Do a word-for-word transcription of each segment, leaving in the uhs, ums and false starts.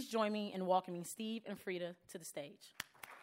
join me in welcoming Steve and Frida to the stage.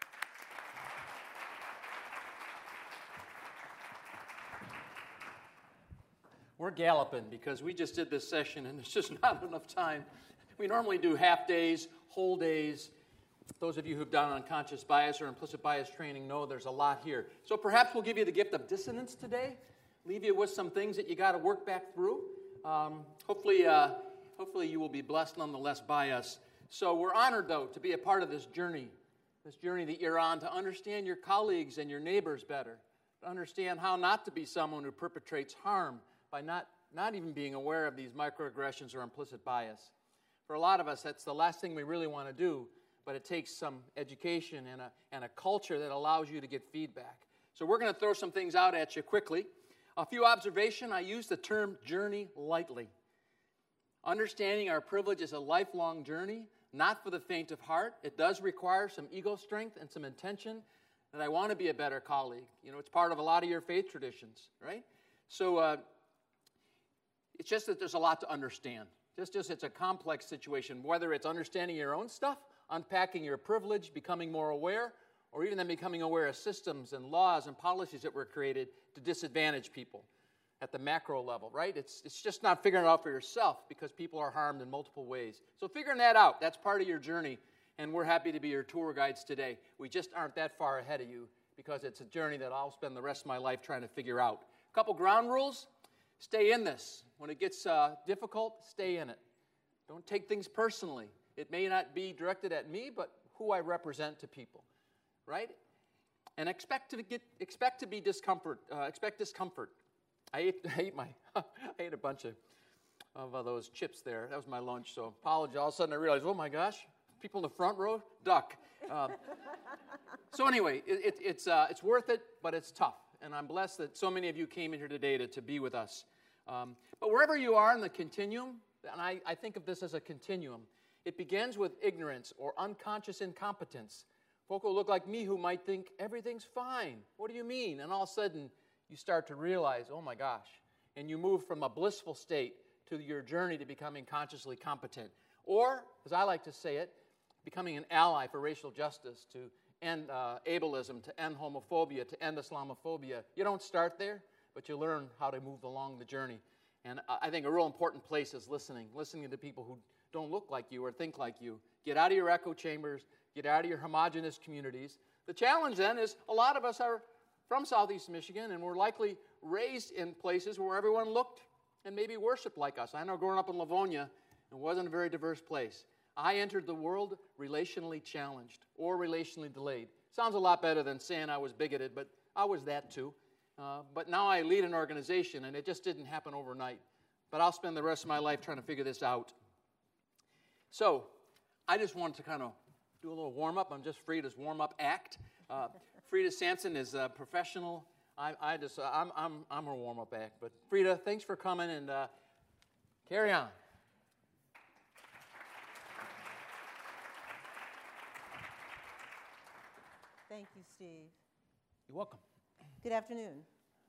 We're galloping because we just did this session and there's just not enough time. We normally do half days, whole days. Those of you who've done unconscious bias or implicit bias training know there's a lot here. So perhaps we'll give you the gift of dissonance today, leave you with some things that you got to work back through. Um, hopefully, uh, hopefully you will be blessed nonetheless by us. So we're honored, though, to be a part of this journey, this journey that you're on to understand your colleagues and your neighbors better, to understand how not to be someone who perpetrates harm by not, not even being aware of these microaggressions or implicit bias. For a lot of us, that's the last thing we really want to do, but it takes some education and a, and a culture that allows you to get feedback. So we're going to throw some things out at you quickly. A few observations. I use the term journey lightly. Understanding our privilege is a lifelong journey, not for the faint of heart. It does require some ego strength and some intention that I want to be a better colleague. You know, it's part of a lot of your faith traditions, right? So uh, it's just that there's a lot to understand. Just, just it's a complex situation, whether it's understanding your own stuff, unpacking your privilege, becoming more aware, or even then becoming aware of systems and laws and policies that were created to disadvantage people at the macro level, right? It's, it's just not figuring it out for yourself because people are harmed in multiple ways. So figuring that out, that's part of your journey, and we're happy to be your tour guides today. We just aren't that far ahead of you because it's a journey that I'll spend the rest of my life trying to figure out. A couple ground rules. Stay in this. When it gets uh, difficult, stay in it. Don't take things personally. It may not be directed at me, but who I represent to people, right? And expect to get, expect to be discomfort. Uh, expect discomfort. I ate, I ate my, I ate a bunch of of uh, those chips there. That was my lunch. So apologize. All of a sudden I realized, oh my gosh, people in the front row, duck. Uh, so anyway, it, it, it's uh, it's worth it, but it's tough. And I'm blessed that so many of you came in here today to, to be with us. Um, but wherever you are in the continuum, and I, I think of this as a continuum, it begins with ignorance or unconscious incompetence. Folk will look like me who might think everything's fine. What do you mean? And all of a sudden, you start to realize, oh my gosh, and you move from a blissful state to your journey to becoming consciously competent. Or, as I like to say it, becoming an ally for racial justice, to end uh, ableism, to end homophobia, to end Islamophobia. You don't start there, but you learn how to move along the journey. And I think a real important place is listening, listening to people who don't look like you or think like you. Get out of your echo chambers, get out of your homogenous communities. The challenge then is a lot of us are from Southeast Michigan, and we're likely raised in places where everyone looked and maybe worshiped like us. I know growing up in Livonia, it wasn't a very diverse place. I entered the world relationally challenged or relationally delayed. Sounds a lot better than saying I was bigoted, but I was that too. Uh, but now I lead an organization, and it just didn't happen overnight. But I'll spend the rest of my life trying to figure this out. So I just wanted to kind of do a little warm-up. I'm just Frida's warm-up act. Uh, Frida Sanson is a professional. I, I just, uh, I'm, I'm, I'm her warm-up act. But Frida, thanks for coming, and uh, carry on. Thank you, Steve. You're welcome. Good afternoon.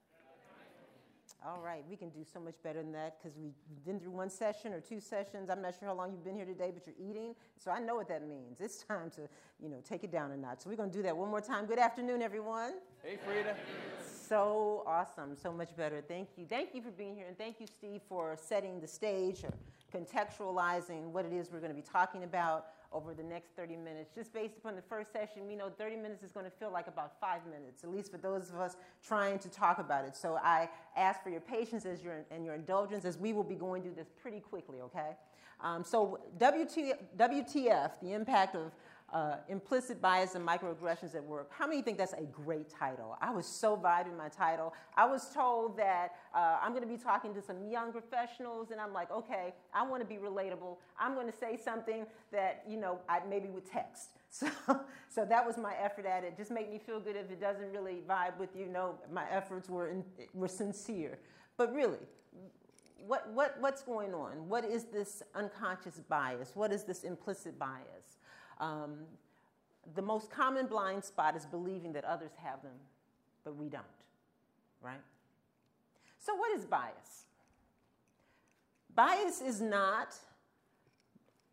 All right, we can do so much better than that because we've been through one session or two sessions. I'm not sure how long you've been here today, but you're eating, so I know what that means. It's time to, you know, take it down a notch. So we're going to do that one more time. Good afternoon, everyone. Hey, Frida. So awesome, so much better. Thank you. Thank you for being here, and thank you, Steve, for setting the stage or contextualizing what it is we're going to be talking about over the next thirty minutes. Just based upon the first session, we know thirty minutes is going to feel like about five minutes, at least for those of us trying to talk about it. So I ask for your patience as your, and your indulgence as we will be going through this pretty quickly, okay? Um, so W T F, the impact of uh, implicit bias and microaggressions at work. How many think that's a great title? I was so vibing my title. I was told that uh, I'm going to be talking to some young professionals, and I'm like, okay, I want to be relatable. I'm going to say something that, you know, I maybe would text. So, so that was my effort at it. Just make me feel good if it doesn't really vibe with you. No, my efforts were in, were sincere. But really, what what what's going on? What is this unconscious bias? What is this implicit bias? Um, the most common blind spot is believing that others have them, but we don't, right? So what is bias? Bias is not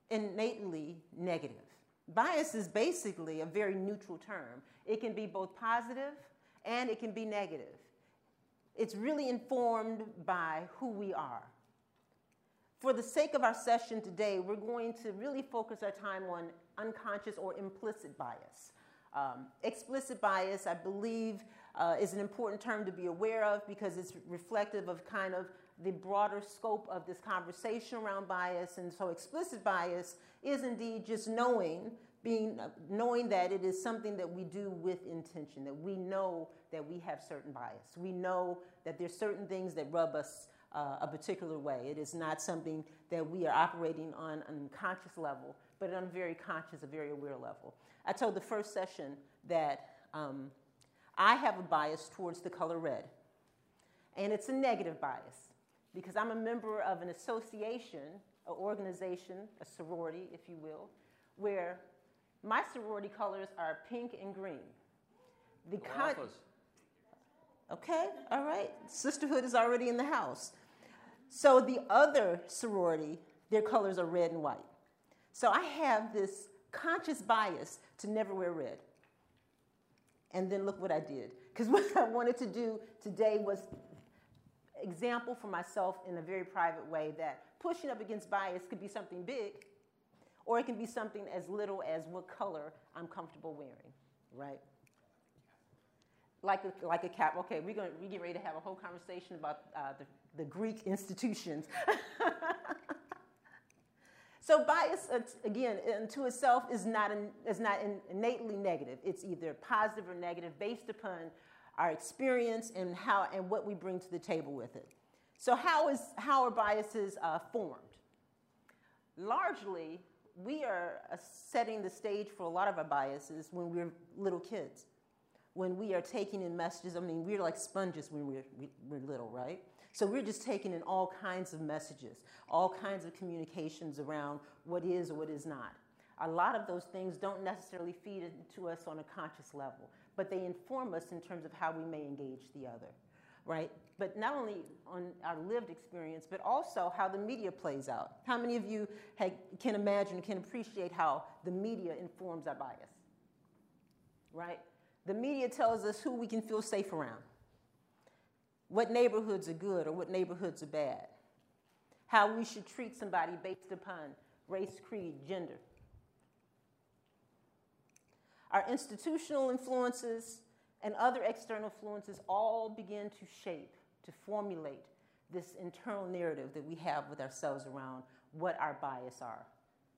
innately negative. Bias is basically a very neutral term. It can be both positive and it can be negative. It's really informed by who we are. For the sake of our session today, we're going to really focus our time on unconscious or implicit bias. Um, explicit bias, I believe, uh, is an important term to be aware of because it's reflective of kind of the broader scope of this conversation around bias. And so explicit bias is indeed just knowing, being, uh, knowing that it is something that we do with intention, that we know that we have certain bias. We know that there's certain things that rub us uh, a particular way. It is not something that we are operating on an unconscious level, but on a very conscious, a very aware level. I told the first session that um, I have a bias towards the color red, and it's a negative bias because I'm a member of an association, an organization, a sorority, if you will, where my sorority colors are pink and green. The con- okay, all right. Sisterhood is already in the house. So the other sorority, their colors are red and white. So I have this conscious bias to never wear red. And then look what I did. Because what I wanted to do today was example for myself in a very private way that pushing up against bias could be something big, or it can be something as little as what color I'm comfortable wearing, right? Like a, like a cap. Okay, we're going we get ready to have a whole conversation about uh, the, the Greek institutions. So bias, uh, again, to itself is not, an, is not an innately negative. It's either positive or negative based upon our experience and, how, and what we bring to the table with it. So how, is, how are biases uh, formed? Largely, we are uh, setting the stage for a lot of our biases when we're little kids. When we are taking in messages, I mean, we're like sponges when we're, we, we're little, right? So we're just taking in all kinds of messages, all kinds of communications around what is or what is not. A lot of those things don't necessarily feed into us on a conscious level, but they inform us in terms of how we may engage the other, right? But not only on our lived experience, but also how the media plays out. How many of you have, can imagine, can appreciate how the media informs our bias, right? The media tells us who we can feel safe around, what neighborhoods are good or what neighborhoods are bad, how we should treat somebody based upon race, creed, gender. Our institutional influences and other external influences all begin to shape, to formulate this internal narrative that we have with ourselves around what our bias are.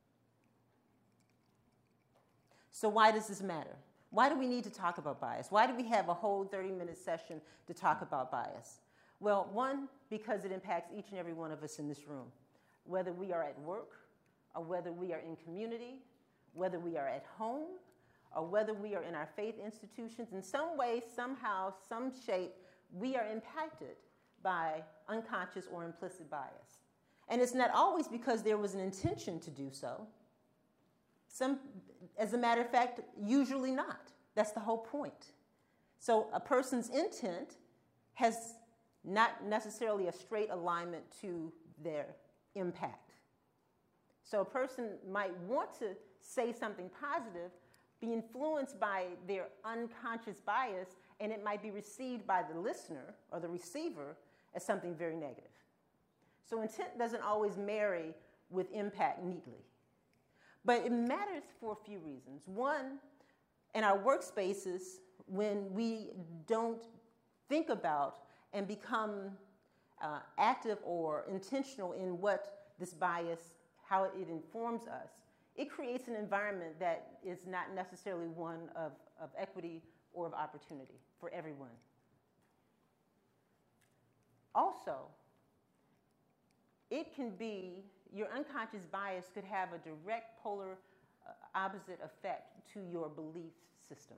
So why does this matter? Why do we need to talk about bias? Why do we have a whole thirty-minute session to talk about bias? Well, one, because it impacts each and every one of us in this room, whether we are at work, or whether we are in community, whether we are at home, or whether we are in our faith institutions. In some way, somehow, some shape, we are impacted by unconscious or implicit bias. And it's not always because there was an intention to do so. Some, as a matter of fact, usually not. That's the whole point. So a person's intent has not necessarily a straight alignment to their impact. So a person might want to say something positive, be influenced by their unconscious bias, and it might be received by the listener or the receiver as something very negative. So intent doesn't always marry with impact neatly. But it matters for a few reasons. One, in our workspaces, when we don't think about and become uh, active or intentional in what this bias, how it informs us, it creates an environment that is not necessarily one of, of equity or of opportunity for everyone. Also, it can be, your unconscious bias could have a direct polar uh, opposite effect to your belief system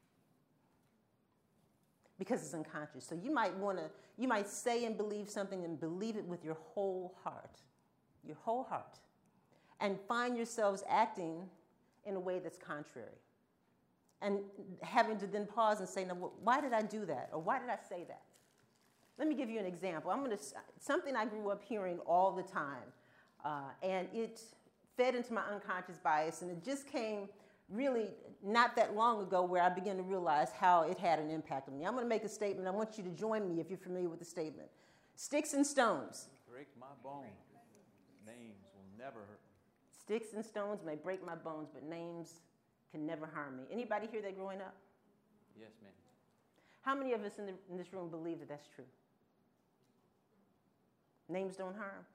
because it's unconscious. So you might want to, you might say and believe something and believe it with your whole heart, your whole heart, and find yourselves acting in a way that's contrary. And having to then pause and say, no, why did I do that? Or why did I say that? Let me give you an example. I'm going to, something I grew up hearing all the time. Uh, and it fed into my unconscious bias, and it just came really not that long ago where I began to realize how it had an impact on me. I'm going to make a statement. I want you to join me if you're familiar with the statement. Sticks and stones. Break my bones. Names will never hurt me. Sticks and stones may break my bones, but names can never harm me. Anybody hear that growing up? Yes, ma'am. How many of us in, the, in this room believe that that's true? Names don't harm.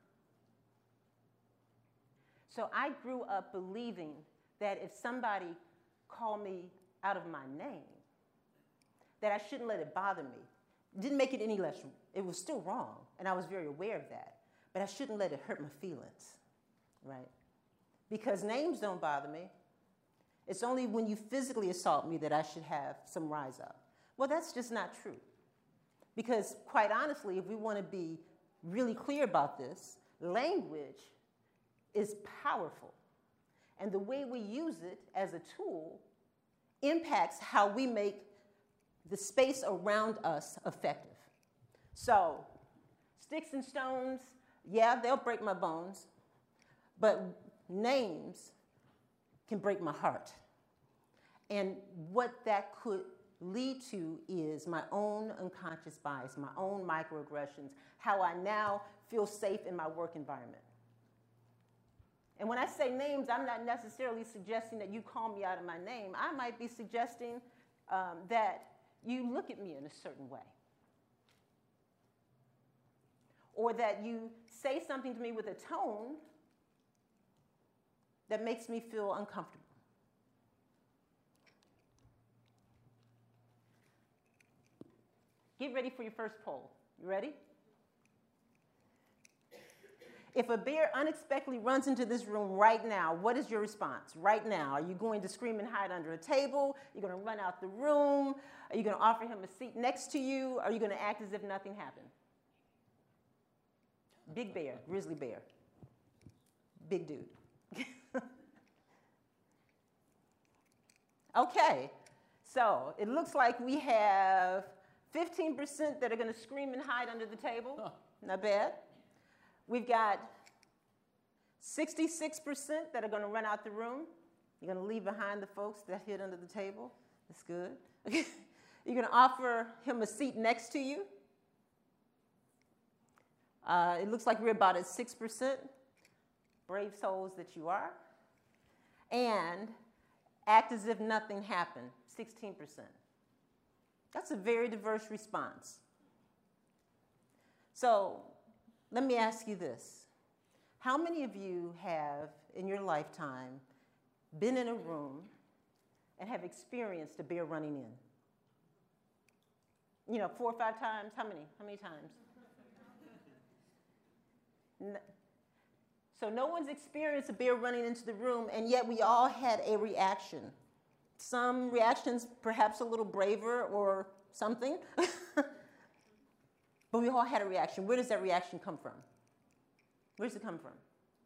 So I grew up believing that if somebody called me out of my name, that I shouldn't let it bother me. It didn't make it any less, it was still wrong, and I was very aware of that, but I shouldn't let it hurt my feelings, right? Because names don't bother me. It's only when you physically assault me that I should have some rise up. Well, that's just not true. Because quite honestly, if we want to be really clear about this, language is powerful. And the way we use it as a tool impacts how we make the space around us effective. So, sticks and stones, yeah, they'll break my bones, but names can break my heart. And what that could lead to is my own unconscious bias, my own microaggressions, how I now feel safe in my work environment. And when I say names, I'm not necessarily suggesting that you call me out of my name. I might be suggesting um, that you look at me in a certain way. Or that you say something to me with a tone that makes me feel uncomfortable. Get ready for your first poll. You ready? If a bear unexpectedly runs into this room right now, what is your response right now? Are you going to scream and hide under a table? Are you going to run out the room? Are you going to offer him a seat next to you? Are you going to act as if nothing happened? Big bear, grizzly bear. Big dude. Okay, so it looks like we have fifteen percent that are going to scream and hide under the table. Huh. Not bad. We've got sixty-six percent that are going to run out the room. You're going to leave behind the folks that hid under the table. That's good. You're going to offer him a seat next to you. Uh, it looks like we're about at six percent, brave souls that you are. And act as if nothing happened, sixteen percent. That's a very diverse response. So let me ask you this. How many of you have, in your lifetime, been in a room and have experienced a bear running in? You know, four or five times? How many? How many times? So no one's experienced a bear running into the room, and yet we all had a reaction. Some reactions perhaps a little braver or something, but we all had a reaction. Where does that reaction come from? Where does it come from?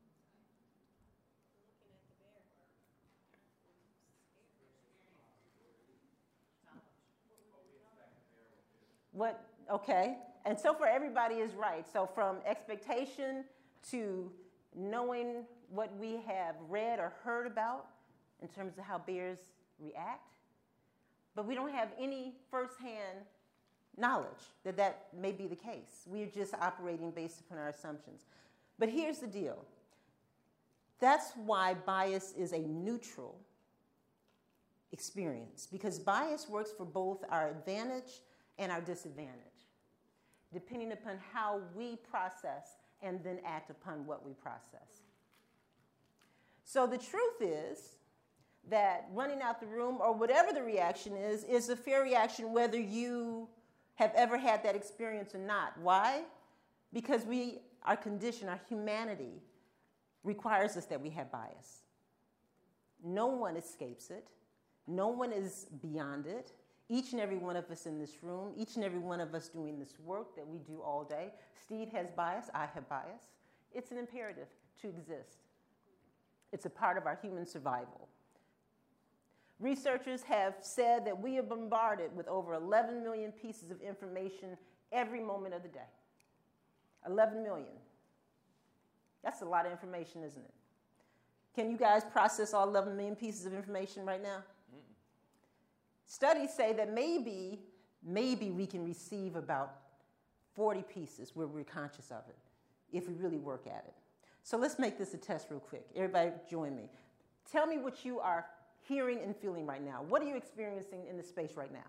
What, okay, and so far everybody is right. So from expectation to knowing what we have read or heard about in terms of how bears react, but we don't have any firsthand knowledge that that may be the case. We're just operating based upon our assumptions. But here's the deal. That's why bias is a neutral experience, because bias works for both our advantage and our disadvantage, depending upon how we process and then act upon what we process. So the truth is that running out the room, or whatever the reaction is, is a fair reaction whether you have ever had that experience or not. Why? Because we, our condition, our humanity, requires us that we have bias. No one escapes it. No one is beyond it. Each and every one of us in this room, each and every one of us doing this work that we do all day. Steve has bias, I have bias. It's an imperative to exist. It's a part of our human survival. Researchers have said that we are bombarded with over eleven million pieces of information every moment of the day. eleven million. That's a lot of information, isn't it? Can you guys process all eleven million pieces of information right now? Mm-mm. Studies say that maybe, maybe we can receive about forty pieces where we're conscious of it, if we really work at it. So let's make this a test real quick. Everybody join me. Tell me what you are hearing and feeling right now. What are you experiencing in the space right now?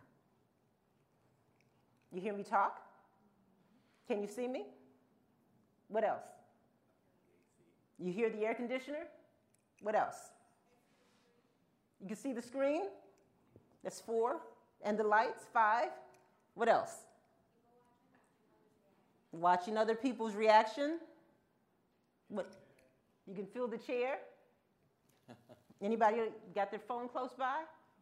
You hear me talk? Can you see me? What else? You hear the air conditioner? What else? You can see the screen? That's four. And the lights? Five. What else? Watching other people's reaction? What? You can feel the chair? Anybody got their phone close by?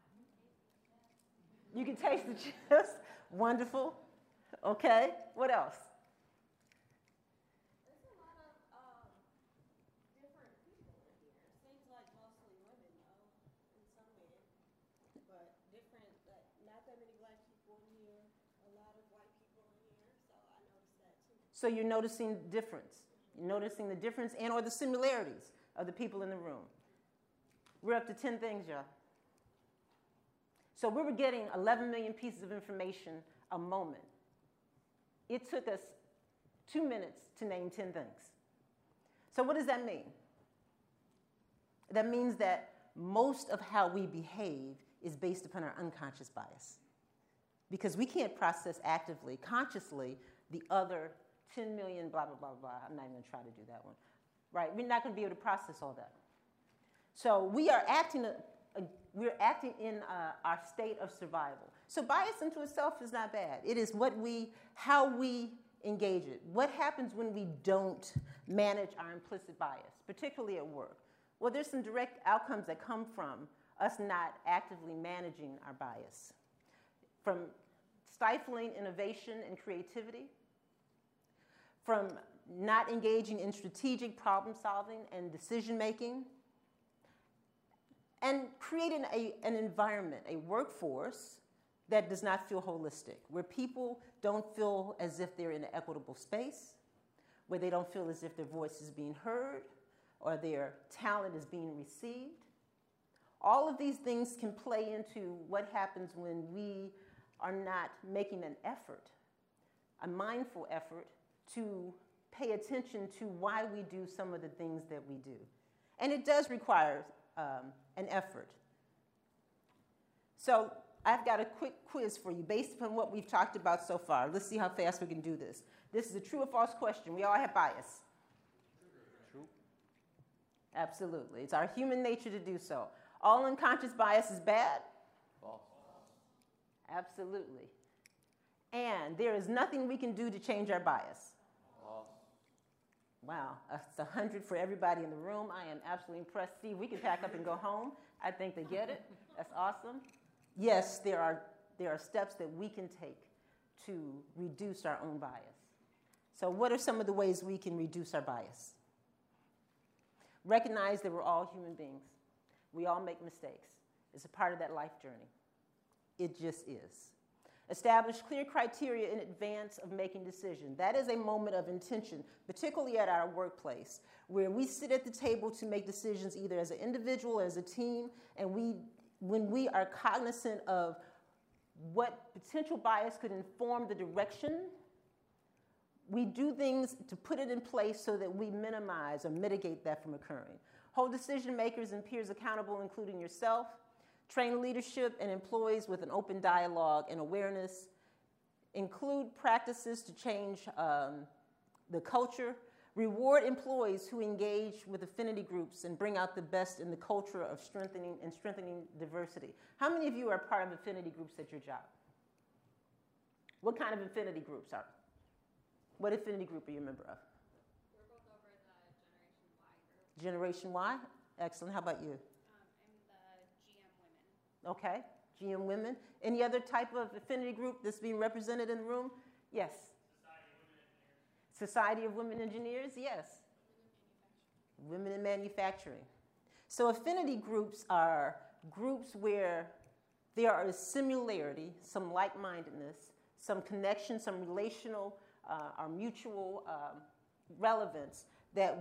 You can taste the chips? Wonderful. Okay. What else? There's a lot of um, different people in here. It seems like mostly women, though, and some men. But different, like, not that many black people in here, a lot of white people in here, so I noticed that too. So you're noticing difference. You're noticing the difference and or the similarities of the people in the room. We're up to ten things, y'all. So we were getting eleven million pieces of information a moment. It took us two minutes to name ten things. So what does that mean? That means that most of how we behave is based upon our unconscious bias. Because we can't process actively, consciously, the other ten million blah, blah, blah, blah. I'm not even going to try to do that one. Right? We're not going to be able to process all that. So we are acting, uh, we're acting in uh, our state of survival. So bias into itself is not bad. It is what we, how we engage it. What happens when we don't manage our implicit bias, particularly at work? Well, there's some direct outcomes that come from us not actively managing our bias. From stifling innovation and creativity, from not engaging in strategic problem solving and decision making, and creating a, an environment, a workforce that does not feel holistic, where people don't feel as if they're in an equitable space, where they don't feel as if their voice is being heard or their talent is being received. All of these things can play into what happens when we are not making an effort, a mindful effort, to pay attention to why we do some of the things that we do. And it does require um, an effort. So I've got a quick quiz for you based upon what we've talked about so far. Let's see how fast we can do this. This is a true or false question. We all have bias. True. Absolutely. It's our human nature to do so. All unconscious bias is bad? False. Absolutely. And there is nothing we can do to change our bias. False. Wow, that's one hundred for everybody in the room. I am absolutely impressed. Steve, we can pack up and go home. I think they get it. That's awesome. Yes, there are, there are steps that we can take to reduce our own bias. So what are some of the ways we can reduce our bias? Recognize that we're all human beings. We all make mistakes. It's a part of that life journey. It just is. Establish clear criteria in advance of making decisions. That is a moment of intention, particularly at our workplace, where we sit at the table to make decisions either as an individual or as a team, and we, when we are cognizant of what potential bias could inform the direction, we do things to put it in place so that we minimize or mitigate that from occurring. Hold decision makers and peers accountable, including yourself. Train leadership and employees with an open dialogue and awareness. Include practices to change um, the culture. Reward employees who engage with affinity groups and bring out the best in the culture of strengthening and strengthening diversity. How many of you are part of affinity groups at your job? What kind of affinity groups are? What affinity group are you a member of? We're both over the Generation Y group. Generation Y? Excellent. How about you? Okay, G M Women. Any other type of affinity group that's being represented in the room? Yes. Society of Women Engineers. Society of Women Engineers, yes. Women in Manufacturing. So affinity groups are groups where there is similarity, some like-mindedness, some connection, some relational uh, or mutual um, relevance that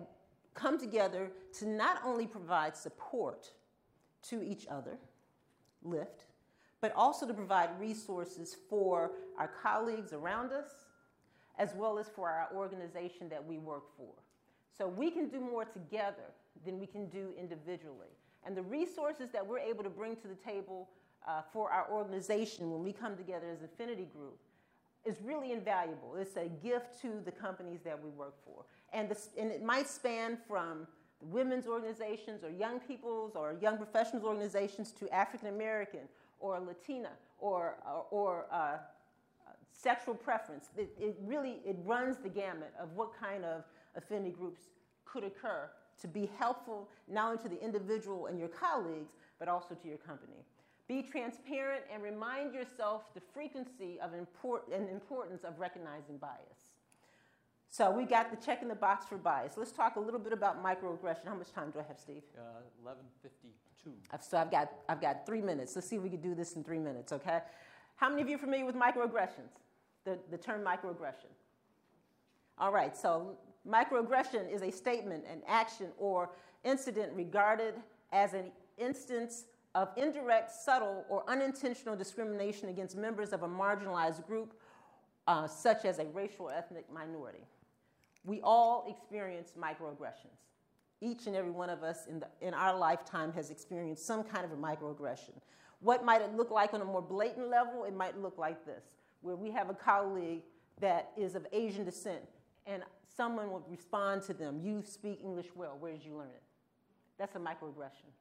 come together to not only provide support to each other, LIFT, but also to provide resources for our colleagues around us, as well as for our organization that we work for. So we can do more together than we can do individually. And the resources that we're able to bring to the table uh, for our organization when we come together as Affinity Group is really invaluable. It's a gift to the companies that we work for. And, this, and it might span from the women's organizations or young people's or young professionals organizations to African American or Latina or, or, or uh, sexual preference. It, it really, it runs the gamut of what kind of affinity groups could occur to be helpful not only to the individual and your colleagues, but also to your company. Be transparent and remind yourself the frequency of import and importance of recognizing bias. So we got the check in the box for bias. Let's talk a little bit about microaggression. How much time do I have, Steve? Uh, eleven fifty-two. So I've got, I've got three minutes. Let's see if we can do this in three minutes, okay? How many of you are familiar with microaggressions, the, the term microaggression? All right, so microaggression is a statement, an action, or incident regarded as an instance of indirect, subtle, or unintentional discrimination against members of a marginalized group, uh, such as a racial or ethnic minority. We all experience microaggressions. Each and every one of us in, the, in our lifetime has experienced some kind of a microaggression. What might it look like on a more blatant level? It might look like this, where we have a colleague that is of Asian descent, and someone will respond to them, "You speak English well, where did you learn it?" That's a microaggression.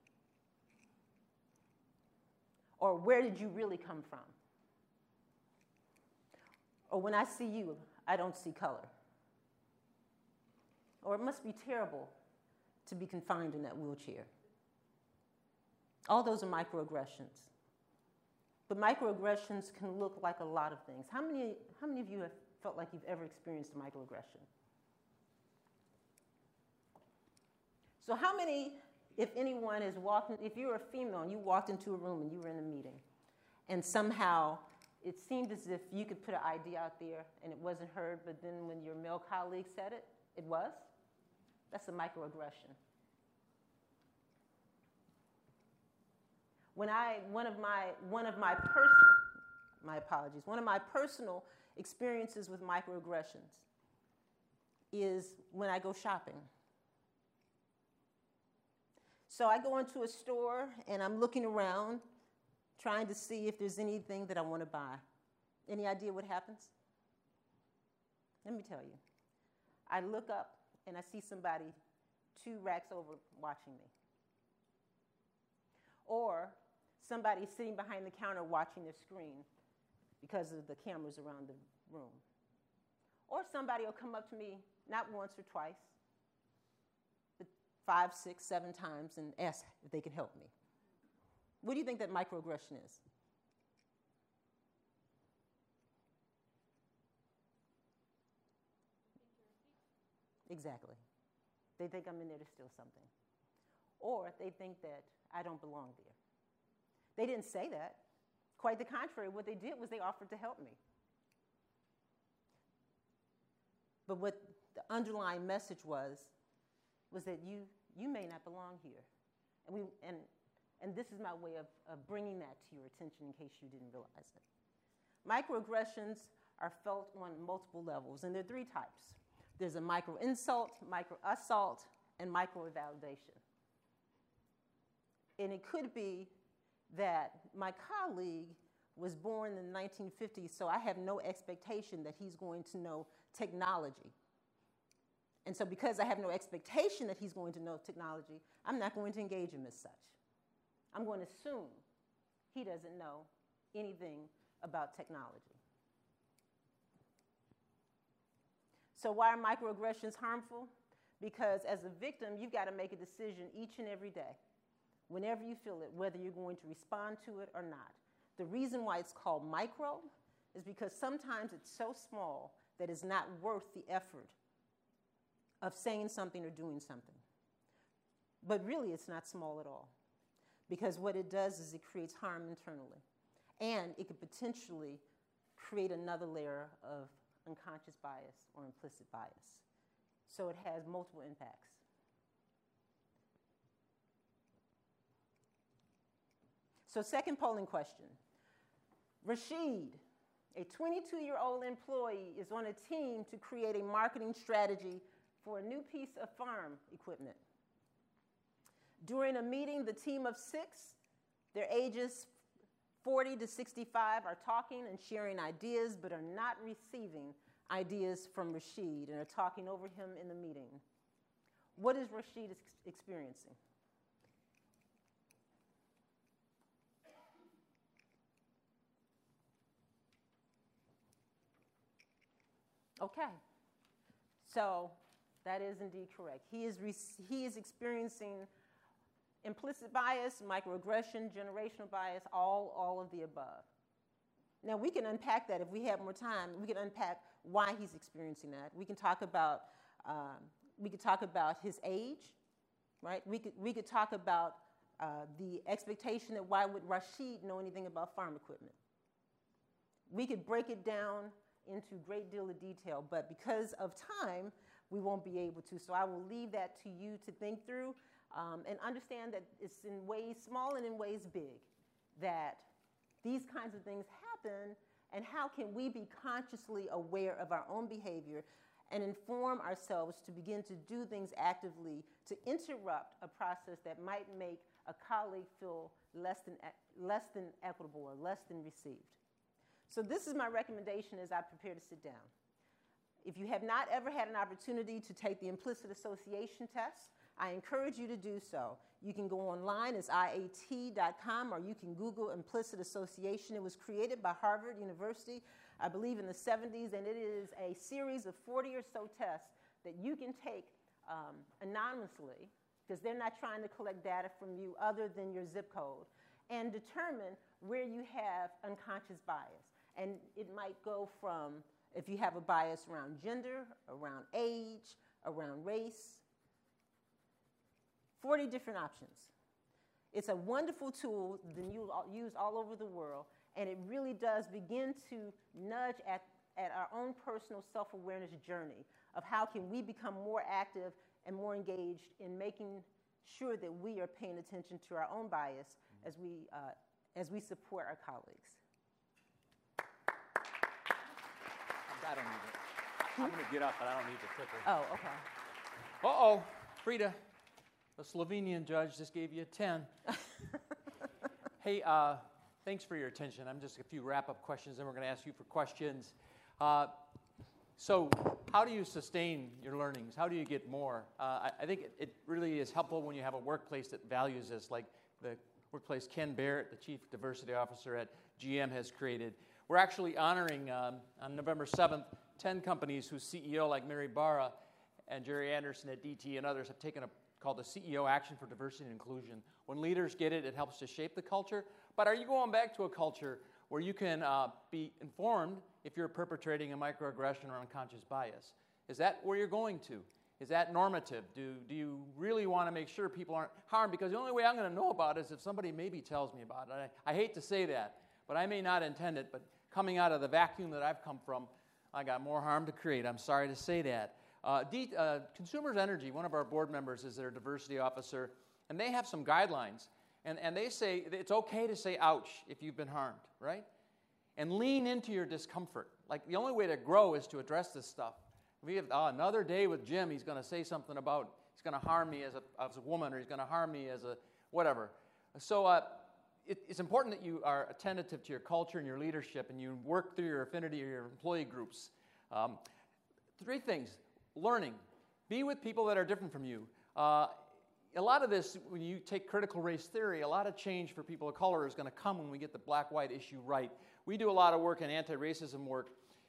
Or, "Where did you really come from?" Or, "When I see you, I don't see color." Or, "It must be terrible to be confined in that wheelchair." All those are microaggressions. But microaggressions can look like a lot of things. How many, how many of you have felt like you've ever experienced a microaggression? So how many, if anyone, is walking, if you're a female and you walked into a room and you were in a meeting, and somehow it seemed as if you could put an idea out there and it wasn't heard, but then when your male colleague said it, it was? That's a microaggression. When I, one of my, one of my personal, my apologies, one of my personal experiences with microaggressions is when I go shopping. So I go into a store and I'm looking around trying to see if there's anything that I want to buy. Any idea what happens? Let me tell you. I look up and I see somebody two racks over watching me. Or somebody sitting behind the counter watching their screen because of the cameras around the room. Or somebody will come up to me, not once or twice, but five, six, seven times and ask if they can help me. What do you think that microaggression is? Exactly. They think I'm in there to steal something. Or they think that I don't belong there. They didn't say that. Quite the contrary, what they did was they offered to help me. But what the underlying message was, was that you, you may not belong here. And, we, and, and this is my way of, of bringing that to your attention in case you didn't realize it. Microaggressions are felt on multiple levels, and there are three types. There's a micro-insult, micro-assault, and micro-invalidation. And it could be that my colleague was born in the nineteen fifties, so I have no expectation that he's going to know technology. And so because I have no expectation that he's going to know technology, I'm not going to engage him as such. I'm going to assume he doesn't know anything about technology. So why are microaggressions harmful? Because as a victim, you've got to make a decision each and every day, whenever you feel it, whether you're going to respond to it or not. The reason why it's called micro is because sometimes it's so small that it's not worth the effort of saying something or doing something. But really, it's not small at all, because what it does is it creates harm internally, and it could potentially create another layer of unconscious bias or implicit bias. So it has multiple impacts. So second polling question. Rashid, a twenty-two-year-old employee, is on a team to create a marketing strategy for a new piece of farm equipment. During a meeting, the team of six, their ages forty to sixty-five, are talking and sharing ideas, but are not receiving ideas from Rashid and are talking over him in the meeting. What is Rashid ex- experiencing? Okay, so that is indeed correct. He is, re- he is experiencing implicit bias, microaggression, generational bias, all, all of the above. Now, we can unpack that if we have more time. We can unpack why he's experiencing that. We can talk about, um, we could talk about his age, right? We could, we could talk about uh, the expectation that why would Rashid know anything about farm equipment? We could break it down into a great deal of detail, but because of time, we won't be able to. So I will leave that to you to think through um, and understand that it's in ways small and in ways big that these kinds of things happen, and how can we be consciously aware of our own behavior and inform ourselves to begin to do things actively to interrupt a process that might make a colleague feel less than, less than equitable or less than received. So this is my recommendation as I prepare to sit down. If you have not ever had an opportunity to take the implicit association test, I encourage you to do so. You can go online, it's I A T dot com, or you can Google implicit association. It was created by Harvard University, I believe in the seventies, and it is a series of forty or so tests that you can take um, anonymously, because they're not trying to collect data from you other than your zip code, and determine where you have unconscious bias. And it might go from, if you have a bias around gender, around age, around race, forty different options. It's a wonderful tool that you use all over the world, and it really does begin to nudge at, at our own personal self-awareness journey of how can we become more active and more engaged in making sure that we are paying attention to our own bias as we, uh, as we support our colleagues. I don't need it. I'm going to get up, but I don't need the clicker. Oh, okay. Uh-oh, Frida, the Slovenian judge just gave you a ten. Hey, uh, thanks for your attention. I'm just a few wrap-up questions, and we're going to ask you for questions. Uh, so how do you sustain your learnings? How do you get more? Uh, I, I think it, it really is helpful when you have a workplace that values this, like the workplace Ken Barrett, the Chief Diversity Officer at G M, has created. We're actually honoring, um, on November seventh, ten companies whose C E O, like Mary Barra and Jerry Anderson at D T and others, have taken a called the C E O Action for Diversity and Inclusion. When leaders get it, it helps to shape the culture. But are you going back to a culture where you can uh, be informed if you're perpetrating a microaggression or unconscious bias? Is that where you're going to? Is that normative? Do, do you really want to make sure people aren't harmed? Because the only way I'm going to know about it is if somebody maybe tells me about it. I, I hate to say that, but I may not intend it. But coming out of the vacuum that I've come from, I got more harm to create. I'm sorry to say that. Uh, D, uh, Consumers Energy, one of our board members, is their diversity officer, and they have some guidelines. And, and they say it's okay to say ouch if you've been harmed, right? And lean into your discomfort. Like, the only way to grow is to address this stuff. We have oh, another day with Jim, he's going to say something about, he's going to harm me as a, as a woman, or he's going to harm me as a whatever. So uh, it, it's important that you are attentive to your culture and your leadership, and you work through your affinity or your employee groups. Um, three things. Learning. Be with people that are different from you. Uh, a lot of this, when you take critical race theory, a lot of change for people of color is going to come when we get the black-white issue right. We do a lot of work in anti-racism work.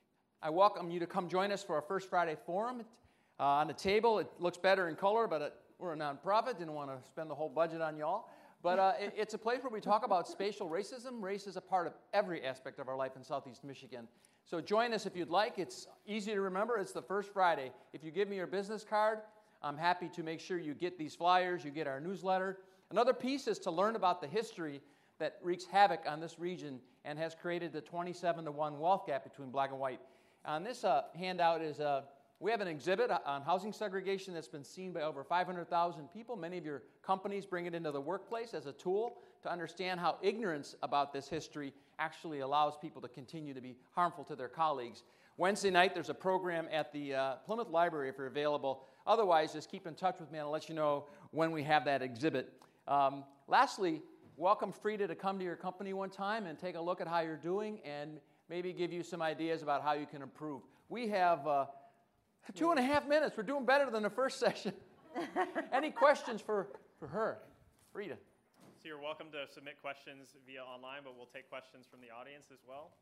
I welcome you to come join us for our First Friday Forum. Uh, on the table, it looks better in color, but it, we're a nonprofit. Didn't want to spend the whole budget on y'all. But uh, it, it's a place where we talk about spatial racism. Race is a part of every aspect of our life in Southeast Michigan. So join us if you'd like. It's easy to remember. It's the first Friday. If you give me your business card, I'm happy to make sure you get these flyers, you get our newsletter. Another piece is to learn about the history that wreaks havoc on this region and has created the twenty-seven to one wealth gap between black and white. On this uh, handout is a, We have an exhibit on housing segregation that's been seen by over five hundred thousand people. Many of your companies bring it into the workplace as a tool to understand how ignorance about this history actually allows people to continue to be harmful to their colleagues. Wednesday night, there's a program at the uh, Plymouth Library if you're available. Otherwise, just keep in touch with me and I'll let you know when we have that exhibit. Um, lastly, welcome Frida to come to your company one time and take a look at how you're doing and maybe give you some ideas about how you can improve. We have uh, two and a half minutes. We're doing better than the first session. Any questions for, for her? Frida. So you're welcome to submit questions via online, but we'll take questions from the audience as well.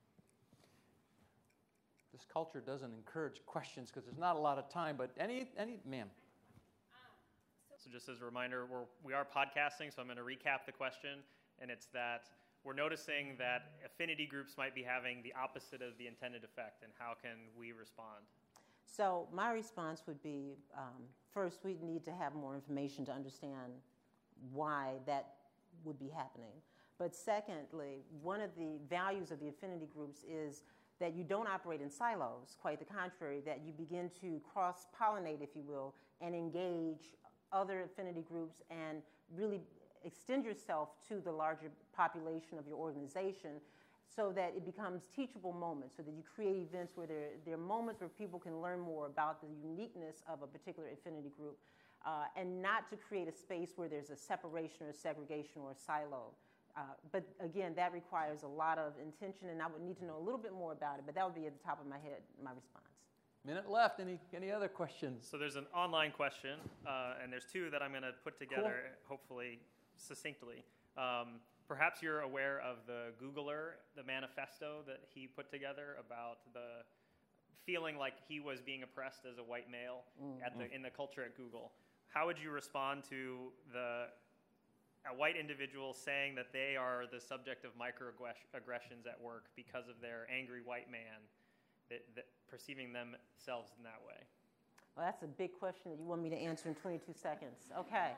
This culture doesn't encourage questions because there's not a lot of time, but any, any, ma'am. So just as a reminder, we're, we are podcasting, so I'm going to recap the question, and it's that we're noticing that affinity groups might be having the opposite of the intended effect, and how can we respond? So my response would be, um, first, we need to have more information to understand why that would be happening. But secondly, one of the values of the affinity groups is that you don't operate in silos, quite the contrary, that you begin to cross-pollinate, if you will, and engage other affinity groups and really extend yourself to the larger population of your organization so that it becomes teachable moments, so that you create events where there, there are moments where people can learn more about the uniqueness of a particular affinity group, uh, and not to create a space where there's a separation or a segregation or a silo. Uh, but again, that requires a lot of intention, and I would need to know a little bit more about it, but that would be at the top of my head, my response. Minute left. Any, any other questions? So there's an online question, uh, and there's two that I'm going to put together, cool. hopefully succinctly. Um, perhaps you're aware of the Googler, the manifesto that he put together about the feeling like he was being oppressed as a white male mm-hmm. at the, in the culture at Google. How would you respond to the a white individual saying that they are the subject of microaggressions at work because of their angry white man, that, that perceiving themselves in that way? Well, that's a big question that you want me to answer in twenty-two seconds. Okay.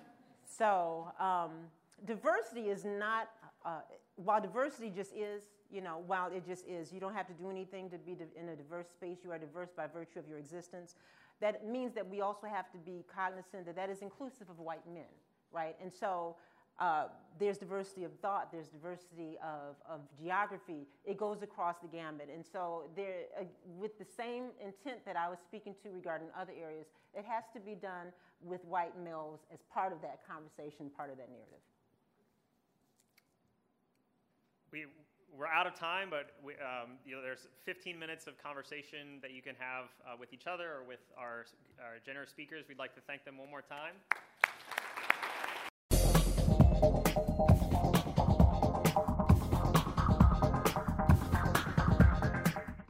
So um, diversity is not, uh, while diversity just is, you know, while it just is, you don't have to do anything to be in a diverse space. You are diverse by virtue of your existence. That means that we also have to be cognizant that that is inclusive of white men. Right, and so uh, there's diversity of thought, there's diversity of, of geography. It goes across the gamut, and so there, uh, with the same intent that I was speaking to regarding other areas, it has to be done with white males as part of that conversation, part of that narrative. We we're out of time, but we, um, you know, there's fifteen minutes of conversation that you can have uh, with each other or with our our generous speakers. We'd like to thank them one more time.